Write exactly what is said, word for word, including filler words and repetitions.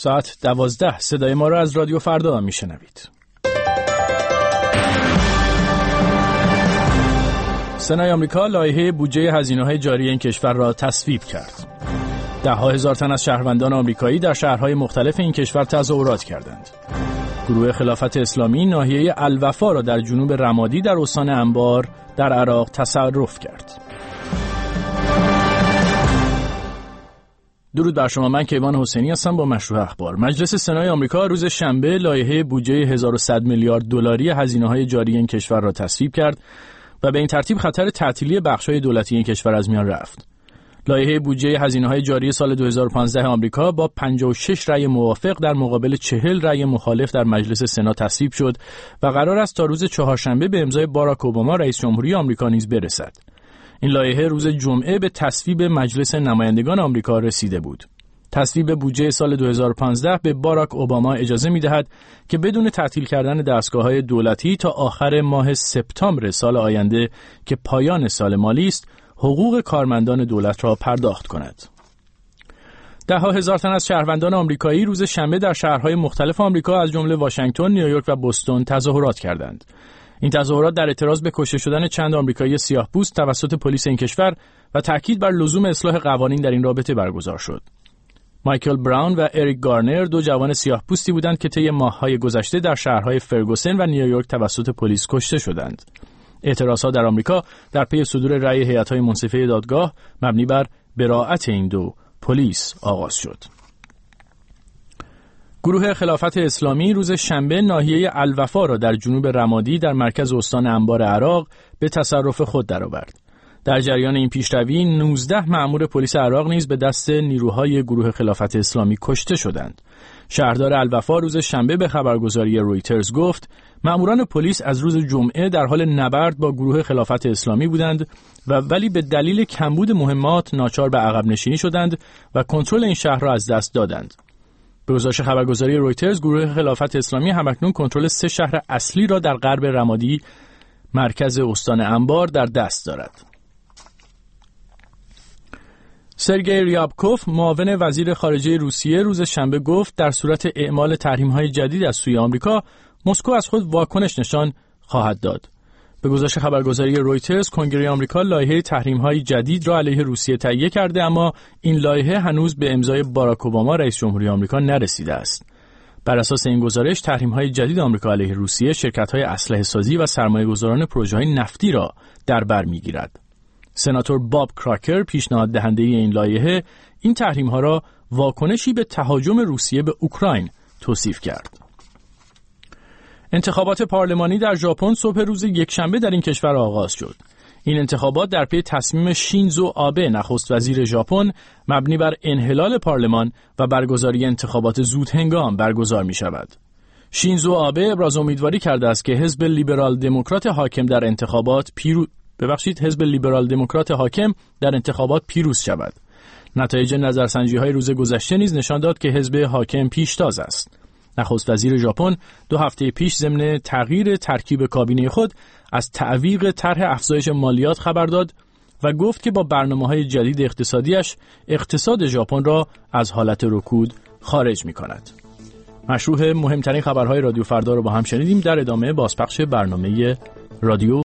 ساعت دوازده صدای ما را از رادیو فردا میشنوید. سنای آمریکا لایحه بودجه هزینه‌های جاری این کشور را تصویب کرد. ده ها هزار تن از شهروندان آمریکایی در شهرهای مختلف این کشور تظاهرات کردند. گروه خلافت اسلامی ناحیه الوفا را در جنوب رمادی در استان انبار در عراق تصرف کرد. درود بر شما، من کیوان حسینی هستم با مشروع اخبار. مجلس سنای آمریکا روز شنبه لایحه بودجه هزار و صد میلیارد دلاری هزینه‌های جاری این کشور را تصویب کرد و به این ترتیب خطر تعطیلی بخش‌های دولتی این کشور از میان رفت. لایحه بودجه هزینه‌های جاری سال دو هزار و پانزده آمریکا با پنجاه و شش رأی موافق در مقابل چهل رأی مخالف در مجلس سنا تصویب شد و قرار است تا روز چهارشنبه به امضای باراک اوباما رئیس جمهوری آمریکا نیز برسد. این لایحه روز جمعه به تصویب مجلس نمایندگان آمریکا رسیده بود. تصویب بودجه سال دو هزار و پانزده به باراک اوباما اجازه می‌دهد که بدون تعطیل کردن دستگاه‌های دولتی تا آخر ماه سپتامبر سال آینده که پایان سال مالی است، حقوق کارمندان دولت را پرداخت کند. ده ها هزار تن از شهروندان آمریکایی روز شنبه در شهرهای مختلف آمریکا از جمله واشنگتن، نیویورک و بوستون تظاهرات کردند. این تظاهرات در اعتراض به کشته شدن چند آمریکایی سیاه‌پوست توسط پلیس این کشور و تاکید بر لزوم اصلاح قوانین در این رابطه برگزار شد. مایکل براون و اریک گارنر دو جوان سیاه‌پوستی بودند که طی ماه‌های گذشته در شهرهای فرگوسن و نیویورک توسط پلیس کشته شدند. اعتراضها در آمریکا در پی صدور رأی هیئت‌های منصفه دادگاه مبنی بر براءت این دو پلیس آغاز شد. گروه خلافت اسلامی روز شنبه ناحیه الوفا را در جنوب رمادی در مرکز استان انبار عراق به تصرف خود درآورد. در جریان این پیشروی نوزده مأمور پلیس عراق نیز به دست نیروهای گروه خلافت اسلامی کشته شدند. شهردار الوفا روز شنبه به خبرگزاری رویترز گفت مأموران پلیس از روز جمعه در حال نبرد با گروه خلافت اسلامی بودند و ولی به دلیل کمبود مهمات ناچار به عقب نشینی شدند و کنترل این شهر را از دست دادند. به گزارش خبرگزاری رویترز گروه خلافت اسلامی همکنون کنترل سه شهر اصلی را در غرب رمادی مرکز استان انبار در دست دارد. سرگئی ریابکوف معاون وزیر خارجه روسیه روز شنبه گفت در صورت اعمال تحریم‌های جدید از سوی آمریکا مسکو از خود واکنش نشان خواهد داد. به گزارش خبرگزاری رویترز کنگره آمریکا لایحه تحریم‌های جدید را علیه روسیه تهیه کرده، اما این لایحه هنوز به امضای باراک اوباما رئیس جمهوری آمریکا نرسیده است. بر اساس این گزارش تحریم‌های جدید آمریکا علیه روسیه شرکت‌های اسلحه‌سازی و سرمایه‌گذاران پروژه‌های نفتی را در بر می‌گیرد. سناتور باب کراکر پیشنهاد دهنده این لایحه این تحریم‌ها را واکنشی به تهاجم روسیه به اوکراین توصیف کرد. انتخابات پارلمانی در ژاپن صبح روز یکشنبه در این کشور آغاز شد. این انتخابات در پی تصمیم شینزو آبه نخست وزیر ژاپن مبنی بر انحلال پارلمان و برگزاری انتخابات زود هنگام برگزار می شود. شینزو آبه ابراز امیدواری کرده است که حزب لیبرال دموکرات حاکم در انتخابات پیروز ببخشید حزب لیبرال دموکرات حاکم در انتخابات پیروز شود. نتایج نظرسنجی‌های روز گذشته نیز نشان داد که حزب حاکم پیشتاز است. نخست وزیر ژاپن دو هفته پیش ضمن تغییر ترکیب کابینه خود از تعویق طرح افزایش مالیات خبر داد و گفت که با برنامه‌های جدید اقتصادیش اقتصاد ژاپن را از حالت رکود خارج می‌کند. مشروع مهمترین خبرهای رادیو فردا رو با هم شنیدیم. در ادامه بازپخش برنامه رادیو